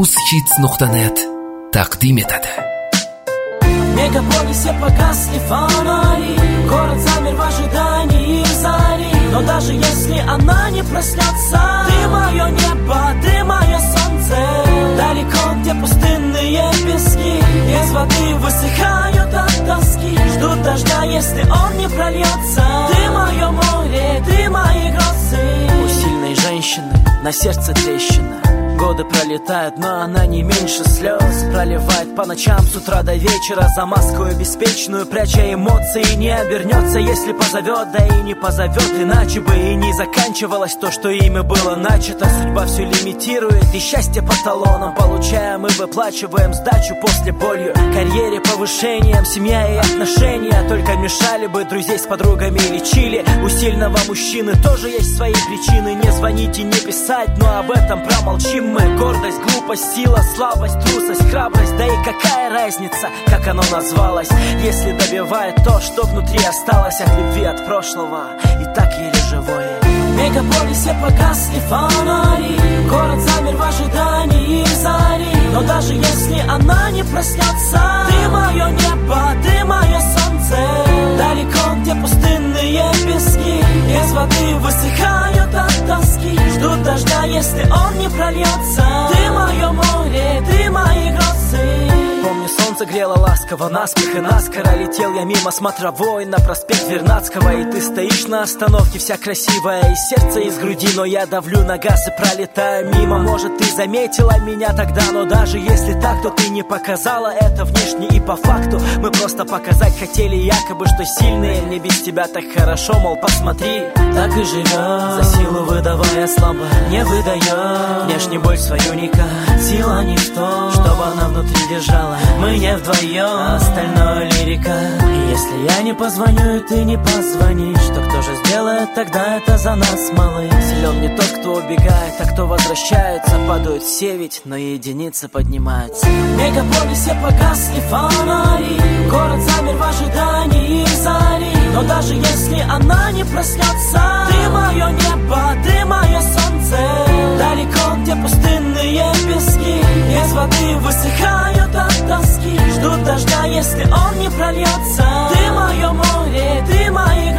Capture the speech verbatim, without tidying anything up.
Rus Hits нуқта нет тақдим етadi. В мегаполисе погасли фонари, город замер в ожидании зари. Но даже если она не проснется, ты мое небо, ты мое солнце. Далеко, где пустынные пески, из воды высыхают от тоски. Ждут дождя, если он не прольется. Ты мое море, ты мои грозы. У сильной женщины на сердце трещина. Годы пролетают, но она не меньше слез. Проливает по ночам с утра до вечера за маску беспечную, пряча эмоции. Не обернется, если позовет, да и не позовет. Иначе бы и не заканчивалось то, что ими было начато. Судьба все лимитирует, и счастье по талонам получаем и выплачиваем сдачу после болью. Карьере, повышением, семья и отношения только мешали бы, друзей с подругами лечили. У сильного мужчины тоже есть свои причины. Не звонить и не писать, но об этом промолчим. Мы гордость, глупость, сила, слабость, трусость, храбрость. Да и какая разница, как оно назвалось, если добивает то, что внутри осталось от любви, от прошлого, и так еле живое. В мегаполисе погасли фонари, город замер в ожидании зари. Но даже если она не проснется, ты мое небо, ты мое солнце. Далеко, где пустынные пески, из воды высыхают от тоски. Ждут дождя, если он не прольется. Ты мое море, ты мои грозы. Помню, солнце грело ласково, наспех и наскоро летел я мимо смотровой на проспект Вернадского. И ты стоишь на остановке, вся красивая, и сердце из груди, но я давлю на газ и пролетаю мимо. Может, ты заметила меня тогда, но даже если так, то ты не показала это внешне и по факту. Мы просто показать хотели якобы, что сильные. Мне без тебя так хорошо, мол, посмотри. Так и живет, за силу выдавая слабо, не выдает внешне боль свою никак. Сила не в том, чтобы она внутри держала. Мы не вдвоем, а остальное лирика. И если я не позвоню, и ты не позвонишь, то кто же сделает тогда это за нас, малыш? Силен не тот, кто убегает, а кто возвращается. Падают все ведь, но единицы поднимаются. В мегаполисе погасли фонари, город замер в ожидании зари. Но даже если она не проснется, ты мое небо, ты мое солнце. Далеко, где пустынные пески, из воды высыхают от тоски. Ждут дождя, если он не прольется. Ты мое море, ты мои